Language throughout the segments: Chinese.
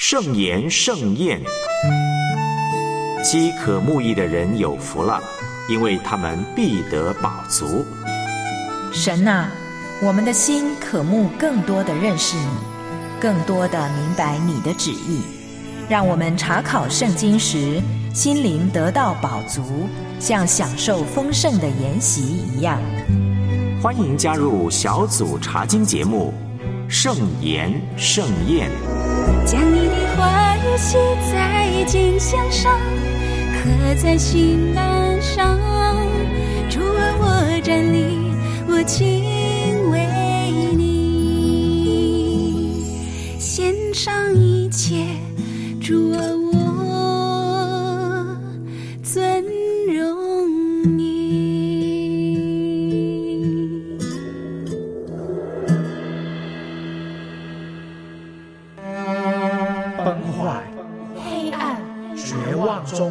盛言盛宴。饥渴慕义的人有福了，因为他们必得饱足。 神啊，我们的心渴慕更多的认识你，更多的明白你的旨意，让我们查考圣经时心灵得到饱足，像享受丰盛的筵席一样。 欢迎加入小组查经节目盛言盛宴， 将你的话语写在经箱上，刻在心板上。主啊，我站立，我敬畏你，献上一切。主啊，我尊荣你。 崩坏、 黑暗、 绝望中，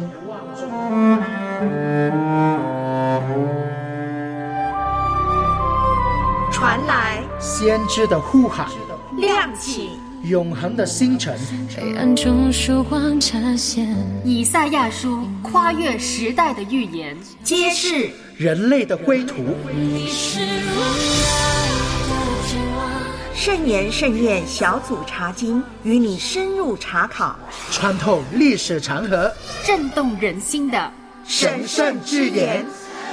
传来先知的呼喊， 亮起永恒的星辰。 黑暗中曙光乍现， 以赛亚书跨越时代的预言， 揭示人类的归途。 你是我的指望。 盛言盛宴小组查经，与你深入查考， 穿透历史长河， 震动人心的神圣之言。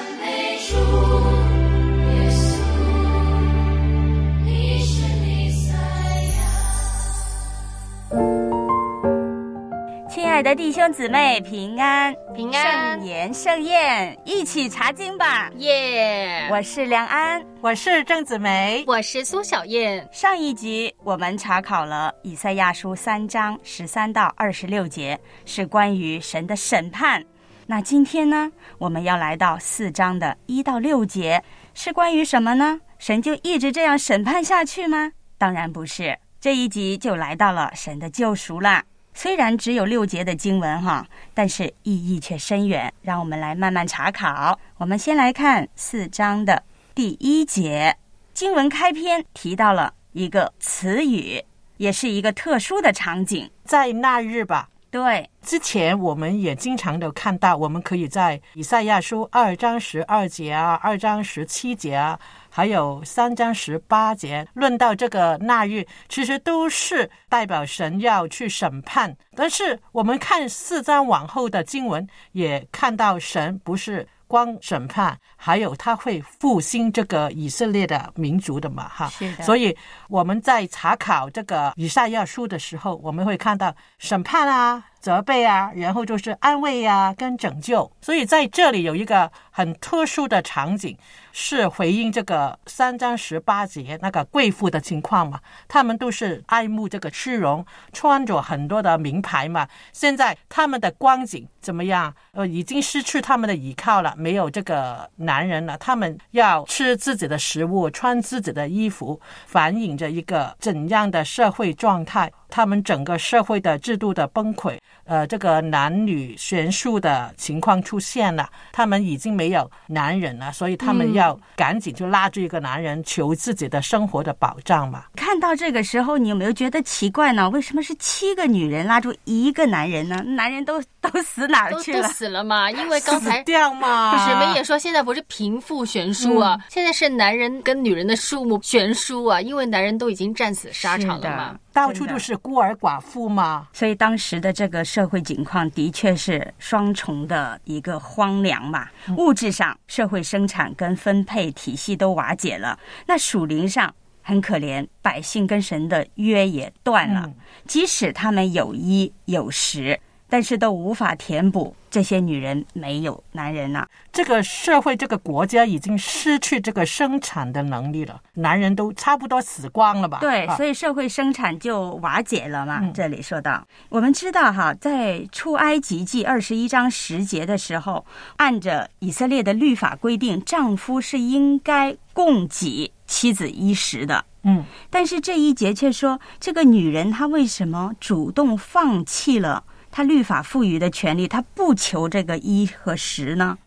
亲爱的弟兄姊妹，平安平安， 盛言盛宴，一起查经吧！ 耶！ 我是梁安， 我是郑子梅， 我是苏小燕。 上一集我们查考了以赛亚书3章13到26节，是关于神的审判。那今天呢，我们要来到4章的1到6节，是关于什么呢？神就一直这样审判下去吗？当然不是，这一集就来到了神的救赎啦。虽然只有6节的经文但是意义却深远，让我们来慢慢查考。我们先来看4章的第1节，经文开篇提到了一个词语，也是一个特殊的场景， 在那日吧。 对， 之前我们也经常的看到，我们可以在以赛亚书2章12节啊、2章17节啊，还有3章18节论到这个那日，其实都是代表神要去审判。但是我们看4章往后的经文，也看到神不是光审判，还有他会复兴这个以色列的民族的嘛，所以我们在查考这个以赛亚书的时候，我们会看到审判啊、责备啊，然后就是安慰啊跟拯救。所以在这里有一个很特殊的场景，是回应这个3章18节那个贵妇的情况嘛，他们都是爱慕这个虚荣，穿着很多的名牌嘛，现在他们的光景怎么样？已经失去他们的依靠了，没有这个男人了，他们要吃自己的食物，穿自己的衣服，反映着一个怎样的社会状态？他们整个社会的制度的崩溃，这个男女悬殊的情况出现了，他们已经没有男人了，所以他们要赶紧就拉住一个男人，求自己的生活的保障嘛。 看到这个时候，你有没有觉得奇怪呢？为什么是7个女人拉住一个男人呢？男人都死哪儿去了？ 都死了嘛？因为刚才死掉嘛。 史梅也说，现在不是贫富悬殊啊，现在是男人跟女人的数目悬殊啊，因为男人都已经战死沙场了嘛。 到处都是孤儿寡妇嘛， 所以当时的这个社会景况的确是双重的一个荒凉嘛。物质上，社会生产跟分配体系都瓦解了，那属灵上很可怜，百姓跟神的约也断了，即使他们有衣有食，但是都无法填补这些女人没有男人啊。 这个社会这个国家已经失去这个生产的能力了，男人都差不多死光了吧。 对，所以社会生产就瓦解了嘛。这里说到，我们知道在出埃及记21章10节的时候，按着以色列的律法规定，丈夫是应该供给妻子衣食的。但是这一节却说，这个女人她为什么主动放弃了他律法赋予的权利，他不求这个衣和食呢？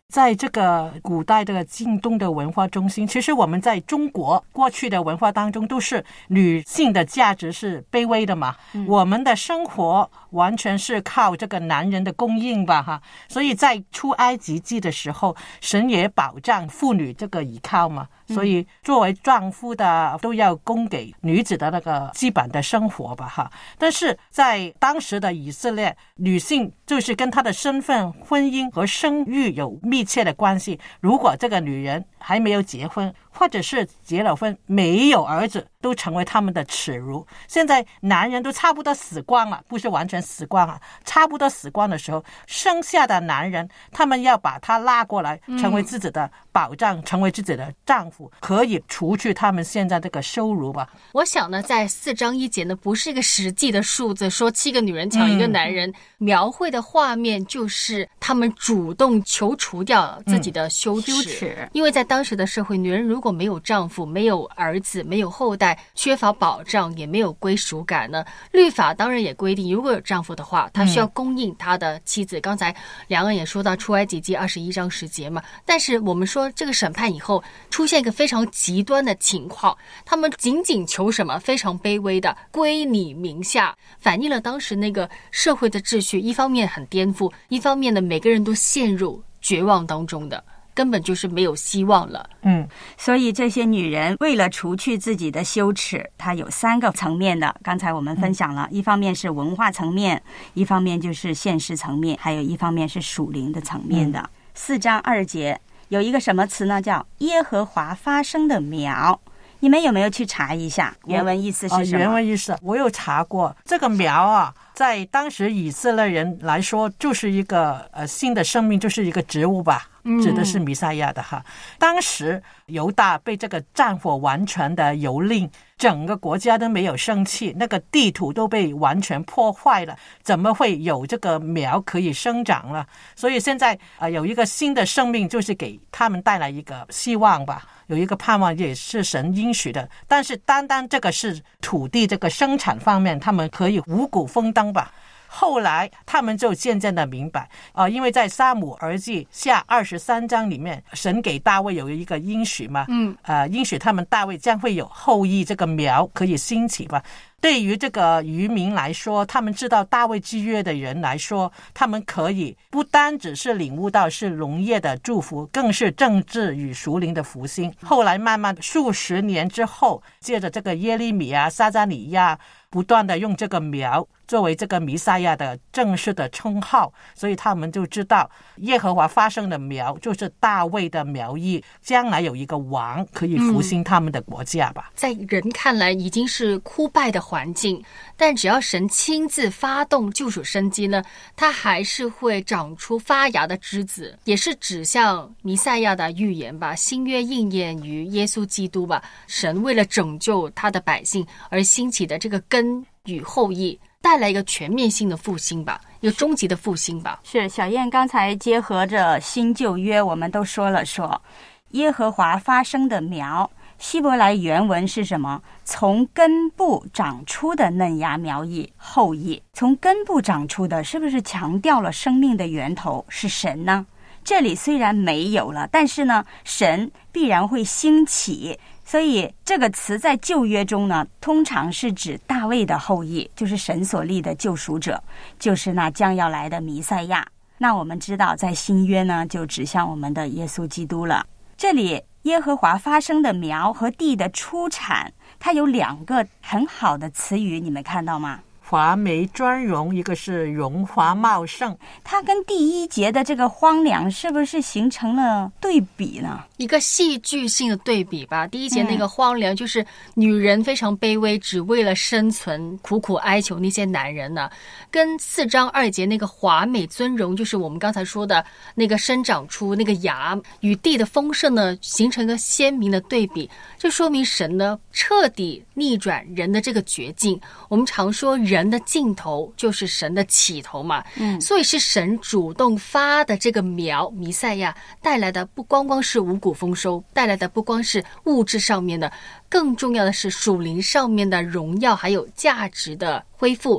在这个古代这个晋东的文化中心，其实我们在中国过去的文化当中都是女性的价值是卑微的嘛，我们的生活完全是靠这个男人的供应吧哈，所以在出埃及记的时候，神也保障妇女这个依靠嘛，所以作为丈夫的都要供给女子的那个基本的生活吧哈。但是在当时的以色列，女性就是跟她的身份、婚姻和生育有密切的关系。如果这个女人还没有结婚，或者是结了婚没有儿子，都成为他们的耻辱。现在男人都差不多死光了，不是完全死光了，差不多死光的时候，剩下的男人他们要把他拉过来，成为自己的保障，成为自己的丈夫，可以除去他们现在这个羞辱吧。 我想呢，在4章1节呢，不是一个实际的数字，说7个女人抢1个男人，描绘的画面就是他们主动求除掉自己的羞耻。因为在当时的社会，女人如果没有丈夫、没有儿子、没有后代，缺乏保障，也没有归属感呢，律法当然也规定，如果有丈夫的话，他需要供应他的妻子。刚才梁恩也说到出埃及记21章10节嘛，但是我们说这个审判以后出现一个非常极端的情况，他们仅仅求什么？非常卑微的归你名下，反映了当时那个社会的秩序，一方面很颠覆，一方面呢每个人都陷入绝望当中的，根本就是没有希望了。 所以这些女人为了除去自己的羞耻，它有3个层面的。刚才我们分享了，一方面是文化层面，一方面就是现实层面，还有一方面是属灵的层面的。4章2节有一个什么词呢？叫耶和华发生的苗。你们有没有去查一下原文意思是什么？ 原文意思我有查过，这个苗啊，在当时以色列人来说，就是一个新的生命，就是一个植物吧，指的是弥赛亚的哈。当时犹大被这个战火完全的蹂躏，整个国家都没有生气，那个地土都被完全破坏了，怎么会有这个苗可以生长了？所以现在有一个新的生命，就是给他们带来一个希望吧，有一个盼望，也是神应许的。但是单单这个是土地这个生产方面，他们可以五谷丰登吧。后来他们就渐渐的明白因为在撒母耳记下23章里面，神给大卫有一个应许嘛，应许他们大卫将会有后裔，这个苗可以兴起吧。对于这个渔民来说，他们知道大卫之约的人来说，他们可以不单只是领悟到是农业的祝福，更是政治与属灵的复兴。后来慢慢数十年之后，借着这个耶利米啊、撒迦利亚不断的用这个苗作为这个弥赛亚的正式的称号，所以他们就知道耶和华发生的苗就是大卫的苗裔，将来有一个王可以复兴他们的国家吧。 在人看来已经是枯败的环境，但只要神亲自发动救赎生机呢，它还是会长出发芽的枝子，也是指向弥赛亚的预言吧，新约应验于耶稣基督吧。神为了拯救他的百姓而兴起的这个根与后裔，带来一个全面性的复兴吧，一个终极的复兴吧。 是小燕刚才结合着新旧约，我们都说耶和华发生的苗，希伯来原文是什么？从根部长出的嫩芽苗裔后裔。从根部长出的，是不是强调了生命的源头是神呢？这里虽然没有了，但是呢，神必然会兴起。所以这个词在旧约中呢，通常是指大卫的后裔，就是神所立的救赎者，就是那将要来的弥赛亚。那我们知道在新约呢，就指向我们的耶稣基督了。这里耶和华发生的苗和地的出产，它有2个很好的词语，你们看到吗？ 华美专荣，一个是荣华茂盛。 它跟第1节的这个荒凉是不是形成了对比呢？ 一个戏剧性的对比吧。第1节那个荒凉，就是女人非常卑微，只为了生存苦苦哀求那些男人呢，跟4章2节那个华美尊荣，就是我们刚才说的那个生长出那个芽与地的丰盛呢，形成一个鲜明的对比。这说明神呢彻底逆转人的这个绝境。我们常说人的尽头就是神的起头嘛，所以是神主动发的这个苗弥赛亚带来的，不光光是五谷丰收，带来的不光是物质上面的，更重要的是属灵上面的荣耀还有价值的恢复。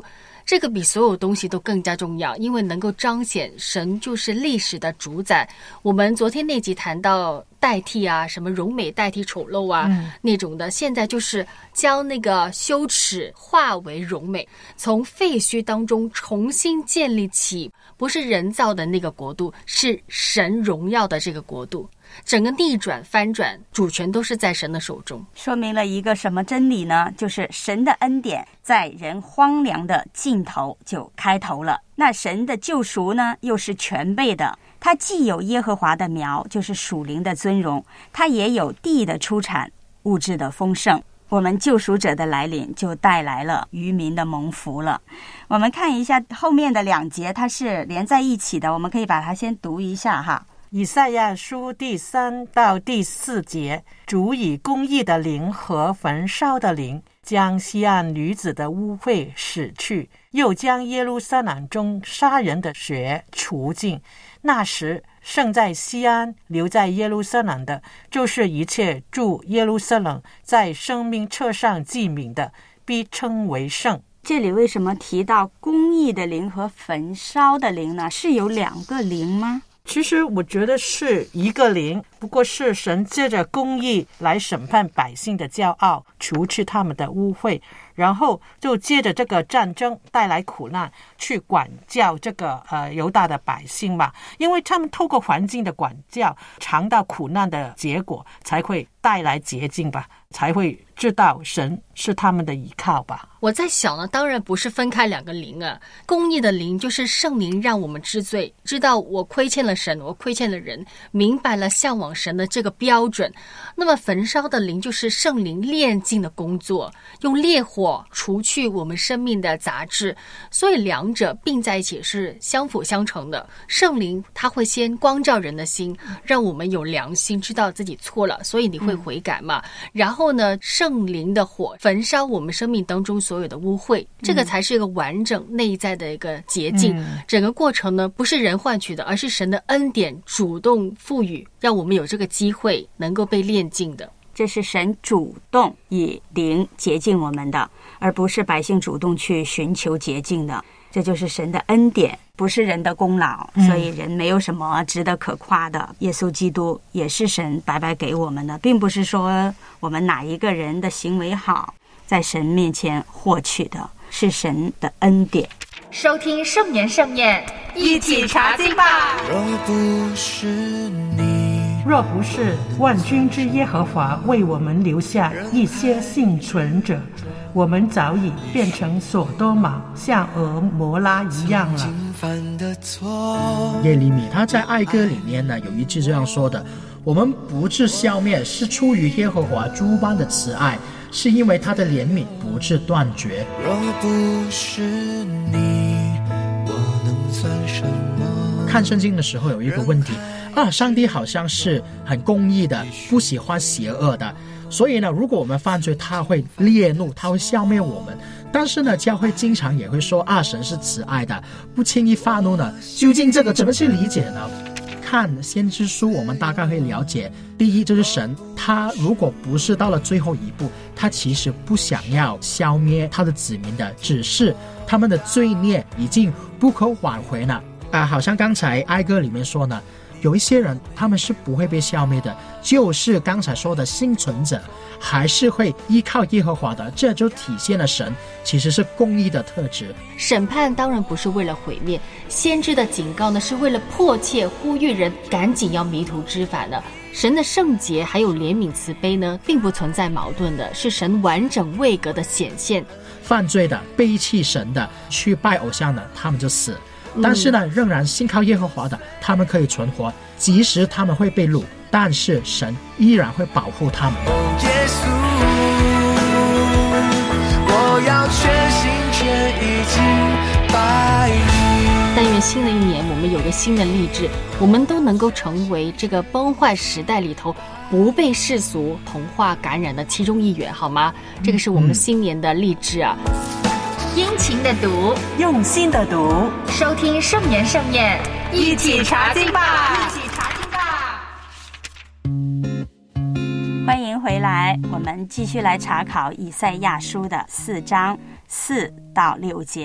这个比所有东西都更加重要，因为能够彰显神就是历史的主宰。我们昨天那集谈到代替啊，什么荣美代替丑陋啊，那种的，现在就是将那个羞耻化为荣美，从废墟当中重新建立起不是人造的那个国度，是神荣耀的这个国度。整个逆转翻转，主权都是在神的手中。 说明了一个什么真理呢？就是神的恩典在人荒凉的尽头就开头了。那神的救赎呢，又是全备的。他既有耶和华的苗，就是属灵的尊荣，他也有地的出产，物质的丰盛。我们救赎者的来临就带来了渔民的蒙福了。我们看一下后面的2节，它是连在一起的，我们可以把它先读一下哈。 以赛亚书第3到第4节，主以公义的灵和焚烧的灵，将西安女子的污秽洗去，又将耶路撒冷中杀人的血除尽。那时剩在西安留在耶路撒冷的，就是一切住耶路撒冷在生命册上记名的，必称为圣。 这里为什么提到公义的灵和焚烧的灵呢？是有2个灵吗？ 其实我觉得是一个灵，不过是神借着公义来审判百姓的骄傲，除去他们的污秽，然后就借着这个战争带来苦难去管教这个犹大的百姓嘛，因为他们透过环境的管教尝到苦难的结果，才会带来洁净吧，才会知道神是他们的依靠吧。 我在想呢，当然不是分开2个灵啊。公义的灵就是圣灵让我们知罪，知道我亏欠了神，我亏欠了人，明白了向往神的这个标准。那么焚烧的灵就是圣灵炼净的工作，用烈火除去我们生命的杂质，所以2者并在一起是相辅相成的。圣灵它会先光照人的心，让我们有良心，知道自己错了，所以你会悔改嘛。然后呢，圣灵的火焚烧我们生命当中所有的污秽，这个才是一个完整内在的一个洁净。整个过程呢，不是人换取的，而是神的恩典主动赋予，让我们有这个机会能够被炼净的。 这是神主动以灵洁净我们的，而不是百姓主动去寻求洁净的。这就是神的恩典，不是人的功劳，所以人没有什么值得可夸的。耶稣基督也是神白白给我们的，并不是说我们哪一个人的行为好在神面前获取的，是神的恩典。 收听圣言盛宴，一起查经吧。 若不是万军之耶和华为我们留下一些幸存者，我们早已变成所多玛，像俄摩拉一样了。 耶利米他在哀歌里面呢有一句这样说的：我们不致消灭，是出于耶和华诸般的慈爱，是因为他的怜悯不致断绝。 若不是你，我能算什么？ 看圣经的时候有一个问题上帝好像是很公义的，不喜欢邪恶的，所以呢，如果我们犯罪，他会烈怒，他会消灭我们。但是呢，教会经常也会说神是慈爱的，不轻易发怒呢。究竟这个怎么去理解呢？看先知书，我们大概会了解，第一就是神，他如果不是到了最后一步，他其实不想要消灭他的子民的，只是他们的罪孽已经不可挽回了。好像刚才哀歌里面说呢，有一些人他们是不会被消灭的，就是刚才说的幸存者还是会依靠耶和华的，这就体现了神其实是公义的特质。 审判当然不是为了毁灭，先知的警告呢是为了迫切呼吁人赶紧要迷途知返的。神的圣洁还有怜悯慈悲呢并不存在矛盾的，是神完整位格的显现。 犯罪的背弃神的去拜偶像的，他们就死，但是呢仍然信靠耶和华的，他们可以存活，即使他们会被掳，但是神依然会保护他们。 耶稣，我要全心全意敬拜你。 但愿新的一年我们有个新的励志，我们都能够成为这个崩坏时代里头不被世俗同化感染的其中一员，好吗？这个是我们新年的励志啊。 殷勤的读， 用心的读， 收听圣言盛宴，一起查经吧，一起查经吧。 欢迎回来，我们继续来查考以赛亚书的4章4到6节。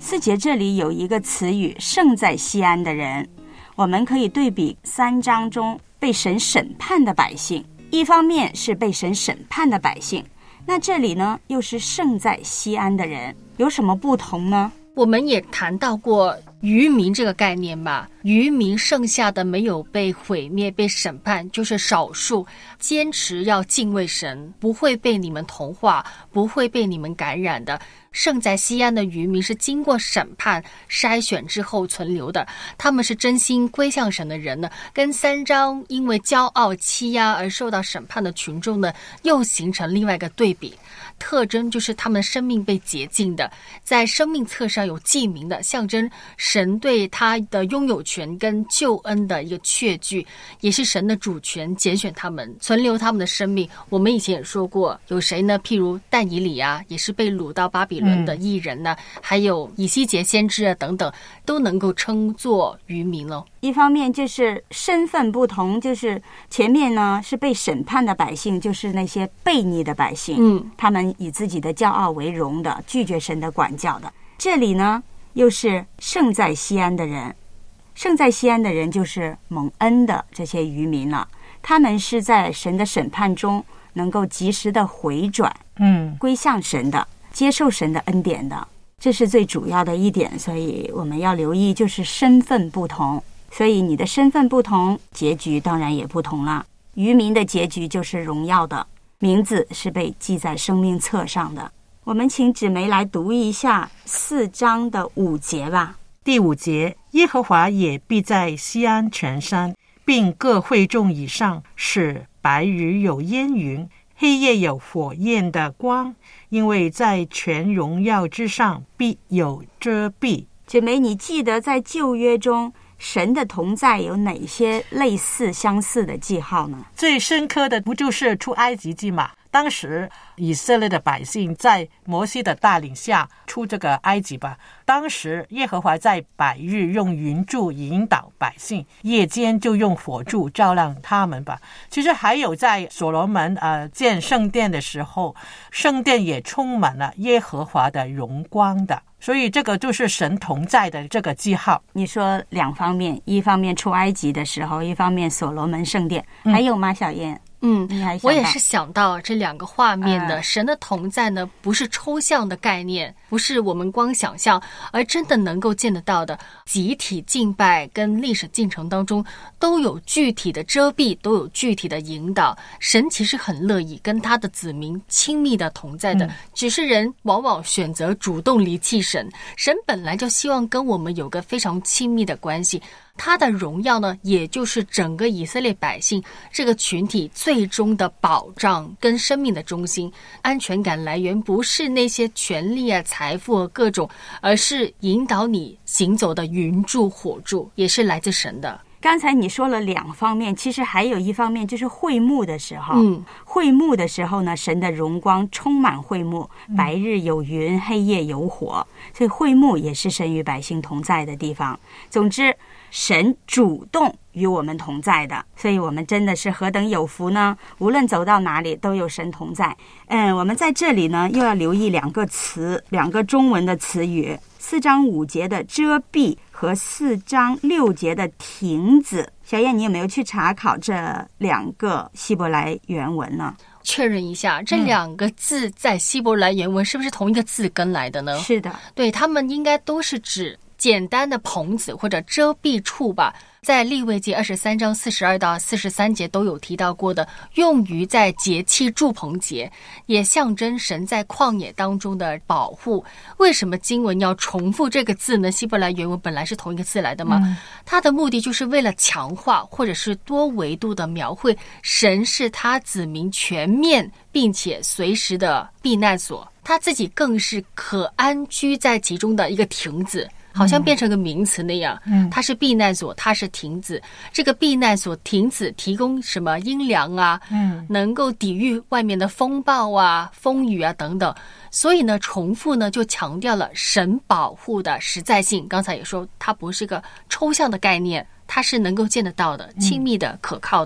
4节这里有一个词语胜在西安的人，我们可以对比3章中被神审判的百姓，一方面是被神审判的百姓，那这里呢又是胜在西安的人，有什么不同呢？ 我们也谈到过渔民这个概念吧，渔民剩下的没有被毁灭被审判，就是少数坚持要敬畏神，不会被你们同化，不会被你们感染的。胜在西安的渔民是经过审判筛选之后存留的，他们是真心归向神的人呢，跟3章因为骄傲欺压而受到审判的群众呢又形成另外一个对比。特征就是他们生命被洁净的，在生命册上有记名的，象征神对他的拥有权跟救恩的一个确据，也是神的主权拣选他们，存留他们的生命。我们以前也说过，有谁呢？譬如但以理啊，也是被掳到巴比伦的义人呢，还有以西结先知啊等等，都能够称作渔民了。 一方面就是身份不同，就是前面呢是被审判的百姓，就是那些悖逆的百姓，他们以自己的骄傲为荣的，拒绝神的管教的。这里呢又是胜在西安的人，胜在西安的人就是蒙恩的这些渔民了，他们是在神的审判中能够及时的回转，归向神的，接受神的恩典的，这是最主要的一点。所以我们要留意，就是身份不同，所以你的身份不同，结局当然也不同了。渔民的结局就是荣耀的，名字是被记在生命册上的。我们请芷梅来读一下4章的5节吧。 第5节，耶和华也必在西安全山，并各会众以上，使白日有烟云，黑夜有火焰的光，因为在全荣耀之上必有遮蔽。 芷梅，你记得在旧约中神的同在有哪些类似相似的记号呢？ 最深刻的不就是出埃及记嘛？当时以色列的百姓在摩西的带领下出这个埃及吧，当时耶和华在白日用云柱引导百姓，夜间就用火柱照亮他们吧。其实还有在所罗门建圣殿的时候，圣殿也充满了耶和华的荣光的，所以这个就是神同在的这个记号。 你说2方面，一方面出埃及的时候，一方面所罗门圣殿，还有吗？小燕？ 我也是想到这2个画面的神的同在呢，不是抽象的概念，不是我们光想象，而真的能够见得到的。集体敬拜跟历史进程当中都有具体的遮蔽，都有具体的引导。神其实很乐意跟他的子民亲密的同在的，只是人往往选择主动离弃神。神本来就希望跟我们有个非常亲密的关系，他的荣耀呢，也就是整个以色列百姓这个群体最终的保障跟生命的中心。安全感来源不是那些权力啊、财富啊各种，而是引导你行走的云柱、火柱，也是来自神的。 刚才你说了2方面，其实还有一方面就是会幕的时候，会幕的时候呢，神的荣光充满会幕，白日有云，黑夜有火，所以会幕也是神与百姓同在的地方。总之，神主动与我们同在的，所以我们真的是何等有福呢？无论走到哪里都有神同在。我们在这里呢又要留意2个词，2个中文的词语，4章5节的遮蔽和4章6节的亭子。小燕，你有没有去查考这2个希伯来原文呢？ 确认一下，这2个字在希伯来原文是不是同一个字根来的呢？ 是的， 对，他们应该都是指简单的棚子或者遮蔽处吧。在利未记23章42到43节都有提到过的，用于在节期住棚节，也象征神在旷野当中的保护。为什么经文要重复这个字呢？希伯来原文本来是同一个字来的吗？它的目的就是为了强化或者是多维度的描绘神是他子民全面并且随时的避难所，他自己更是可安居在其中的一个亭子，好像变成个名词那样。它是避难所，它是亭子。这个避难所、亭子提供什么阴凉啊，能够抵御外面的风暴啊、风雨啊等等。所以呢，重复呢就强调了神保护的实在性。刚才也说，它不是个抽象的概念，它是能够见得到的、亲密的、可靠的。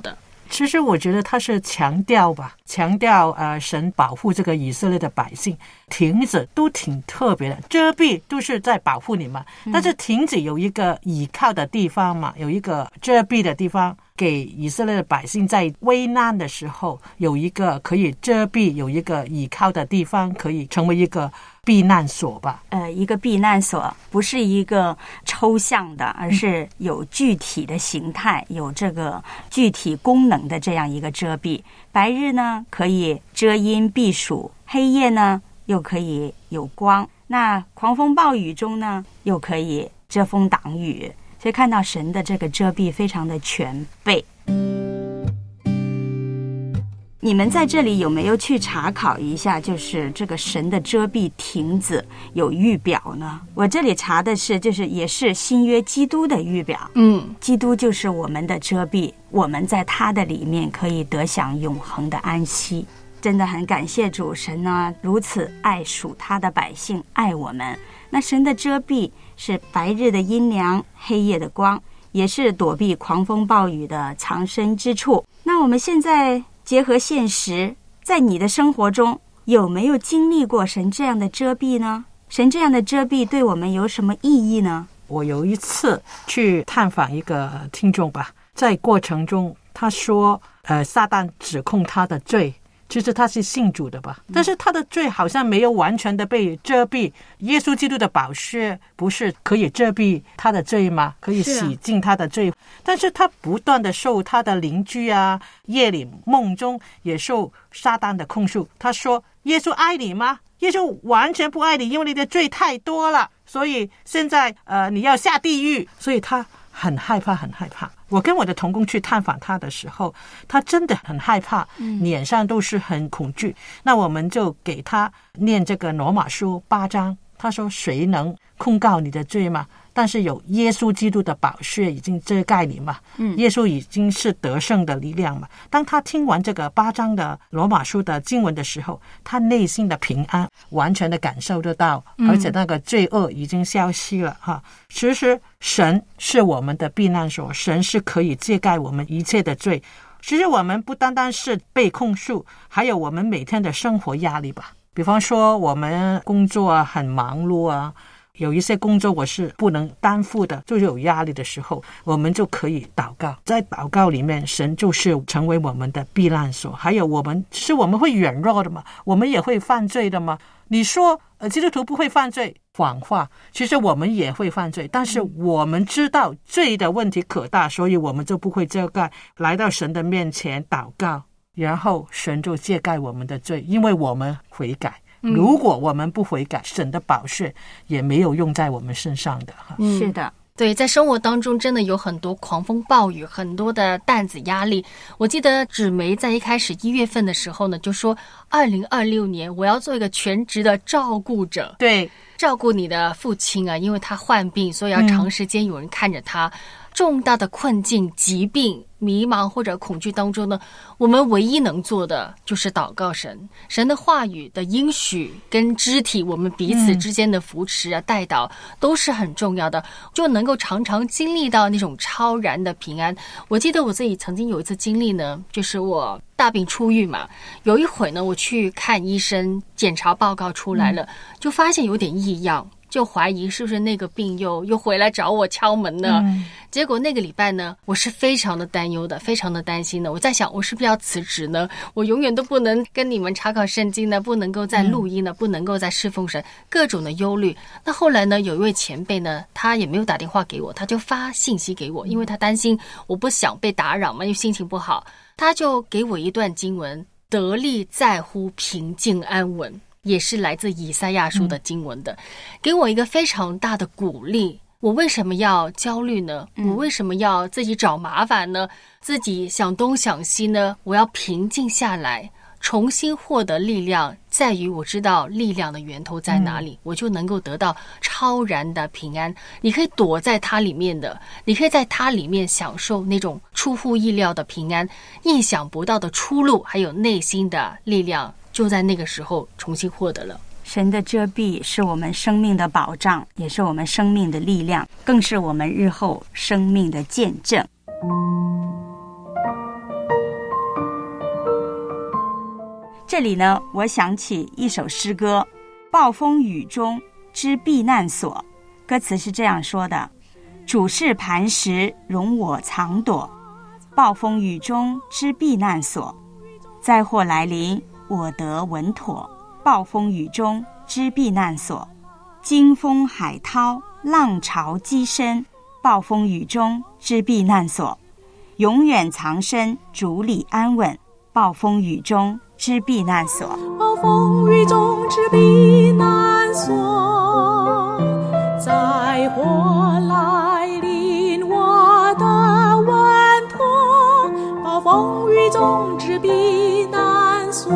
其实我觉得他是强调神保护这个以色列的百姓。亭子都挺特别的，遮蔽都是在保护你嘛，但是亭子有一个倚靠的地方嘛，有一个遮蔽的地方，给以色列的百姓在危难的时候有一个可以遮蔽，有一个倚靠的地方，可以成为一个避难所吧。 一个避难所不是一个抽象的，而是有具体的形态，有这个具体功能的这样一个遮蔽。白日呢可以遮阴避暑，黑夜呢又可以有光，那狂风暴雨中呢又可以遮风挡雨，所以看到神的这个遮蔽非常的全备。你们在这里有没有去查考一下，就是这个神的遮蔽亭子有预表呢？我这里查的是就是也是新约基督的预表。基督就是我们的遮蔽，我们在他的里面可以得享永恒的安息。真的很感谢主，神呢如此爱属他的百姓，爱我们。那神的遮蔽是白日的阴凉，黑夜的光，也是躲避狂风暴雨的藏身之处。那我们现在结合现实，在你的生活中有没有经历过神这样的遮蔽呢？神这样的遮蔽对我们有什么意义呢？ 我有一次去探访一个听众吧，在过程中他说撒旦指控他的罪，其实他是信主的吧，但是他的罪好像没有完全的被遮蔽。耶稣基督的宝血不是可以遮蔽他的罪吗？可以洗净他的罪，但是他不断的受他的邻居夜里梦中也受撒旦的控诉。他说耶稣爱你吗？耶稣完全不爱你，因为你的罪太多了，所以现在你要下地狱。所以他很害怕。我跟我的同工去探访他的时候，他真的很害怕，脸上都是很恐惧。那我们就给他念这个罗马书8章，他说谁能控告你的罪吗？但是有耶稣基督的宝血已经遮盖你嘛，耶稣已经是得胜的力量嘛。当他听完这个8章的罗马书的经文的时候，他内心的平安完全的感受得到，而且那个罪恶已经消失了其实神是我们的避难所，神是可以遮盖我们一切的罪。其实我们不单单是被控诉，还有我们每天的生活压力吧。比方说我们工作很忙碌有一些工作我是不能担负的，就是有压力的时候，我们就可以祷告。在祷告里面，神就是成为我们的避难所。还有我们会软弱的嘛，我们也会犯罪的嘛。你说基督徒不会犯罪，谎话，其实我们也会犯罪，但是我们知道罪的问题可大，所以我们就不会遮盖，来到神的面前祷告，然后神就遮盖我们的罪，因为我们悔改。如果我们不悔改，神的宝血也没有用在我们身上的。 是的， 对，在生活当中真的有很多狂风暴雨，很多的担子压力。我记得芷梅在一开始1月份的时候呢，就说2026年我要做一个全职的照顾者， 对， 照顾你的父亲因为他患病，所以要长时间有人看着他。重大的困境、疾病、迷茫或者恐惧当中呢，我们唯一能做的就是祷告神。神的话语的应许跟肢体，我们彼此之间的扶持带祷都是很重要的，就能够常常经历到那种超然的平安。我记得我自己曾经有一次经历呢，就是我大病初愈嘛，有一回呢我去看医生，检查报告出来了，就发现有点异样，就怀疑是不是那个病又回来找我敲门呢。结果那个礼拜呢，我是非常的担忧的，非常的担心的。我在想，我是不是要辞职呢？我永远都不能跟你们查考圣经呢，不能够再录音呢，不能够再侍奉神，各种的忧虑。那后来呢，有一位前辈呢，他也没有打电话给我，他就发信息给我，因为他担心我不想被打扰嘛，因为心情不好，他就给我一段经文：得力在乎平静安稳。也是来自以赛亚书的经文的，给我一个非常大的鼓励。我为什么要焦虑呢？我为什么要自己找麻烦呢？自己想东想西呢？我要平静下来，重新获得力量，在于我知道力量的源头在哪里，我就能够得到超然的平安。你可以躲在它里面的，你可以在它里面享受那种出乎意料的平安，意想不到的出路，还有内心的力量，就在那个时候重新获得了。 神的遮蔽是我们生命的保障，也是我们生命的力量，更是我们日后生命的见证。 这里呢，我想起一首诗歌《暴风雨中之避难所》，歌词是这样说的：主是磐石，容我藏躲，暴风雨中之避难所，灾祸来临，我得稳妥，暴风雨中之避难所，惊风海涛，浪潮激深，暴风雨中之避难所，永远藏身，主里安稳，暴风雨中之避难所。 暴风雨中之避难所，灾祸来临，我的稳妥，暴风雨中之避难所。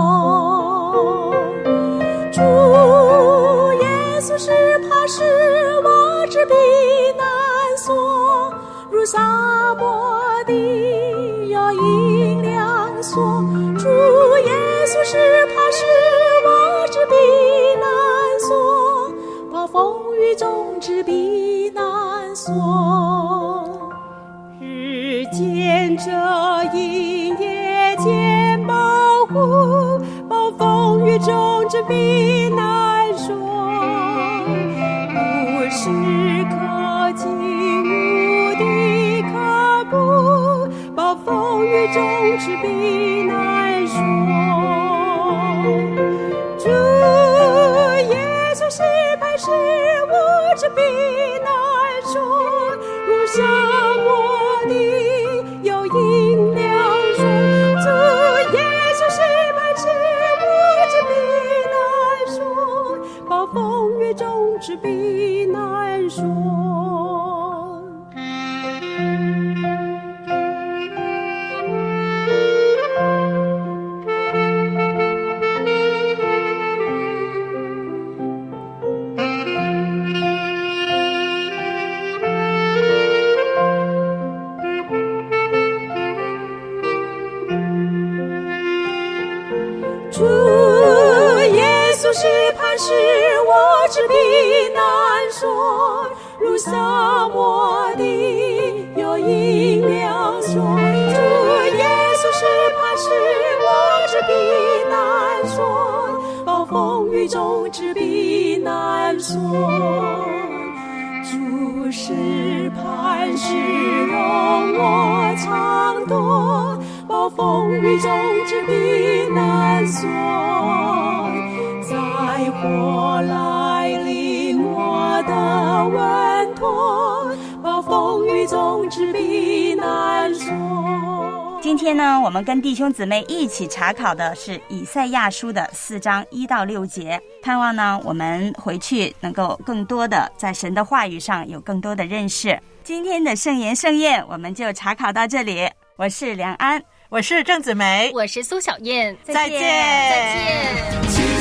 主耶稣是磐石，我之避难所，如沙漠地有阴凉所。主耶稣是磐石，我之避难所，暴风雨中之避难所。日见遮阴，夜见保护，暴风雨中之避难所。无时可惊，无敌可怖，暴风雨中之避难所。主耶稣是磐石，我之避难所，如沙漠地有阴凉所。主耶稣是磐石，我之避难所，暴风雨中之避难所。主耶稣是磐石，我之避难所，如沙漠地有阴凉所。主耶稣是磐石，我之避难所，暴风雨中之避难所。主是磐石，容我藏躲，暴风雨中之避难所。灾祸来临，我的稳妥，暴风雨中之避难所。 今天呢，我们跟弟兄姊妹一起查考的是以赛亚书的4章1到6节，盼望呢我们回去能够更多的在神的话语上有更多的认识。今天的圣言盛宴我们就查考到这里，我是梁安， 我是郑子梅， 我是苏小燕， 再见。